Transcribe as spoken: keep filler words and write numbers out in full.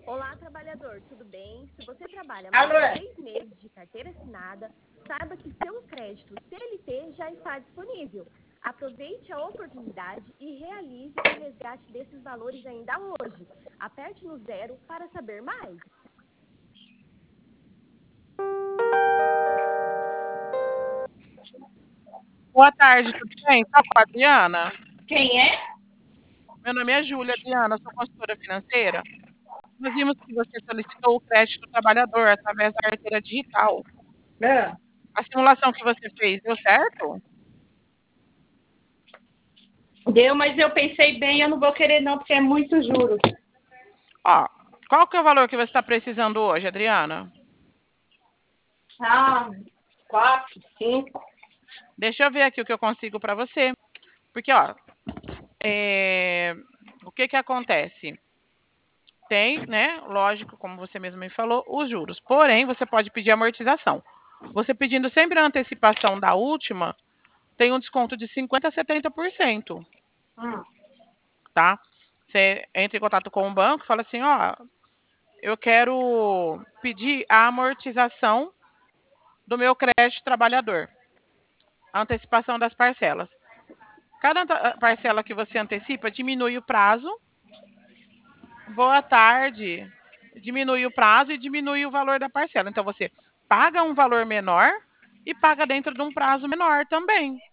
Olá, trabalhador, tudo bem? Se você trabalha mais Alô? de seis meses de carteira assinada, saiba que seu crédito C L T já está disponível. Aproveite a oportunidade e realize o resgate desses valores ainda hoje. Aperte no zero para saber mais. Boa tarde, tudo bem? Tá com a Adriana? Quem é? Meu nome é Júlia, Adriana, sou consultora financeira. Nós vimos que você solicitou o crédito do trabalhador através da carteira digital. Ah, A simulação que você fez deu certo? deu, mas eu pensei bem, eu não vou querer não, porque é muito juros. Ó, qual que é o valor que você está precisando hoje, Adriana? Ah, quatro, cinco. Deixa eu ver aqui o que eu consigo para você. Porque, ó, é, o que que acontece? Tem, né, lógico, como você mesmo me falou, os juros. Porém, você pode pedir amortização. Você pedindo sempre a antecipação da última, tem um desconto de cinquenta a setenta por cento, Hum. tá? Você entra em contato com o banco e fala assim, ó, eu quero pedir a amortização do meu crédito trabalhador, a antecipação das parcelas. Cada anta- parcela que você antecipa diminui o prazo. Boa tarde. Diminui o prazo e diminui o valor da parcela. Então você paga um valor menor e paga dentro de um prazo menor também.